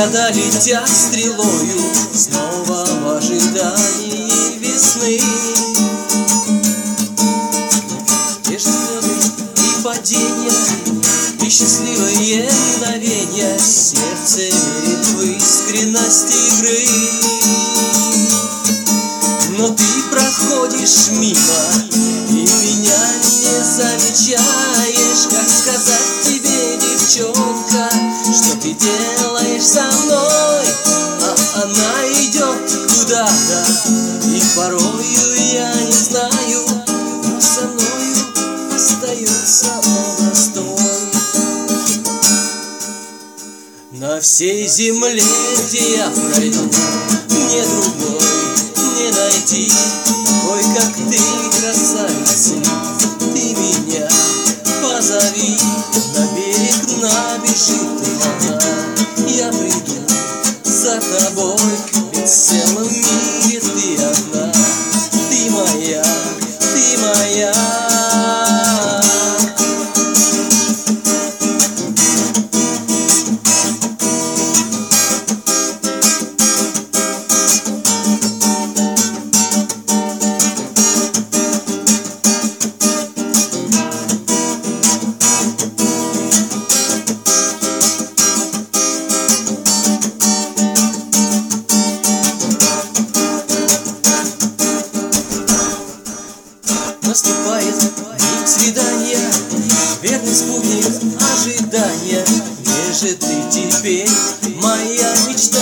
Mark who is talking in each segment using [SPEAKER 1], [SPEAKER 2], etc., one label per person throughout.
[SPEAKER 1] Года летят стрелою, снова в ожидании весны. Те же слезы и падения, и счастливые мгновения, сердце верит в искренность игры. Но ты проходишь мимо и меня не замечаешь. Как сказать тебе, девчонка, что ты делаешь со мной? А она идет куда-то, и порою я не знаю, но со мною остается образ твой. На всей земле, где я пройду, мне другой не найти такой, как ты, красавица. Ты меня позови, на берег набежит волна. Я приду за тобой, ведь в целом мире ты одна. Ты моя, ты моя. Наступает миг свидания, верный спутник ожидания. Где же ты теперь, моя мечта?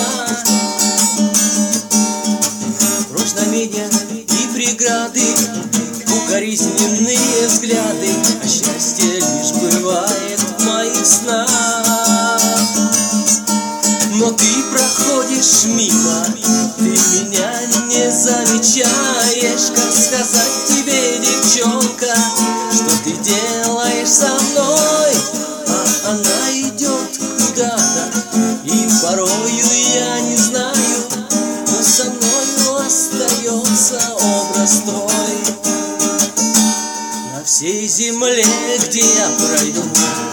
[SPEAKER 1] Прочь знамения и преграды, укоризненные взгляды, а счастье лишь бывает в моих снах. Но ты проходишь мимо, ты меня не замечаешь. Как сказать тебе, девчонка, что ты делаешь со мной? А она идет куда-то, и порою я не знаю, но со мною остается образ твой. На всей земле, где я пройду,